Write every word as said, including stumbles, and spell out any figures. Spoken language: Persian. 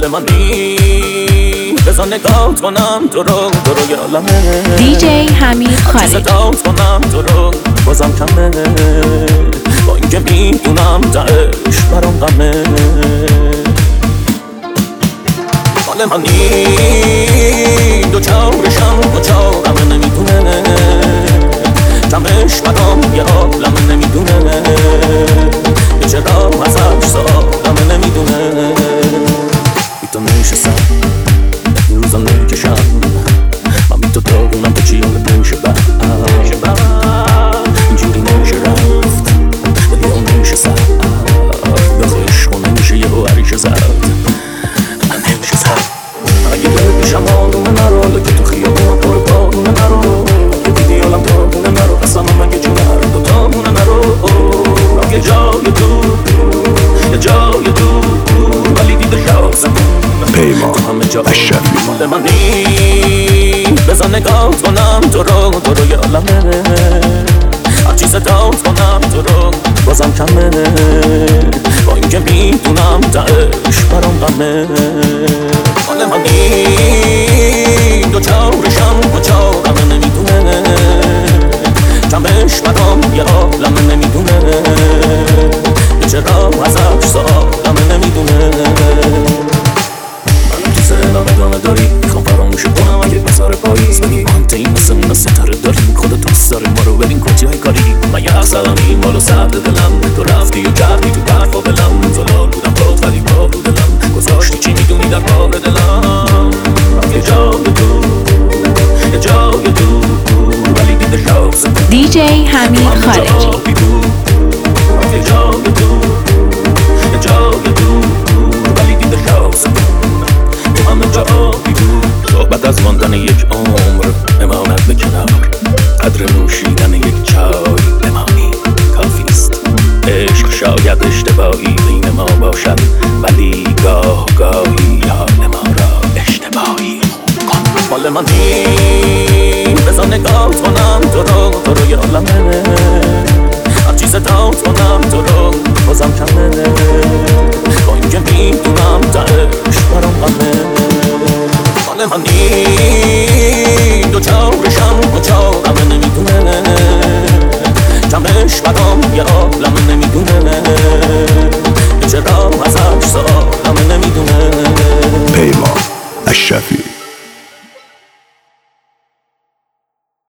مال منی بزن نگاهت کنم تو رو تو رو یالمه دیجی حمید خالقی صدات کنم تو رو بازم کمه با اینکه میدونم تهش برام غمه مال منی دو چارشم دو چارمه نمیدونه کمش برام یه عالمه نمیدونه چرا ازش سالمه نمیدونه بی تو نشستم این روزا نکشم من بی تو دارونم تو چی حالت نمیشه بر اینجوری نمیشه رفت دلی ها نشستم یا خشک نمیشه یه هو عریش زد من نمیشه زد اگه باید بشم آدونه نرو حالا که تو خیابون پر بادونه نرو اگه دیدی حالم تابونه نرو قسمم اگه جونر دو تامونه نرو یه جای دور یه جای دور ولی دیده شازم پیمان اشرفی مال منی بزن نگاهت کنم تو رو تو رو یالمه هرچی صدات کنم تو رو بازم کمه با اینکه میدونم تهش برام غمه مال منی دو چارشم دو چارمه نمیدونه کمش برام یه عالمه نمیدونه چرا ازش سالمه نمیدونه منم تو سهلم ادامه داری میخوام فراموش کنم اگه بذار پاییز بگی مانتین مثل اونا ستاره داریم خدا دوست داره ما رو ببین کجای کاری من یه اقصدمی مالو سرد دلم تو رفتی و کردی تو برفا بلم زلال بودم باد ولی با رو دلم گذاشتی چی میدونی در راه دلم یه جای دور یه جای دور ولی دیده شازم دیجی حمید خالقی یه جای دور یه جای دور ولی دیده شازم تو همه جایی دور صحبت از ماندن یک عمر امانت به کنار قدر نوشیدن یک چای بمانی کافیست عشق شاید اشتباهی بین ما باشد ولی گاه گاهی حال ما را اشتباهی کن مال منی بزن نگاهت کنم تو رو تو رو یالمه هرچی صدات کنم تو رو بازم کمه با اینکه میدونم تهش برام غمه مال منی دو چارشم دو چارمه نمیدونه کمش برام یه عالمه نمیدونه چرا ازش سالمه نمیدونه پیمان اشرفی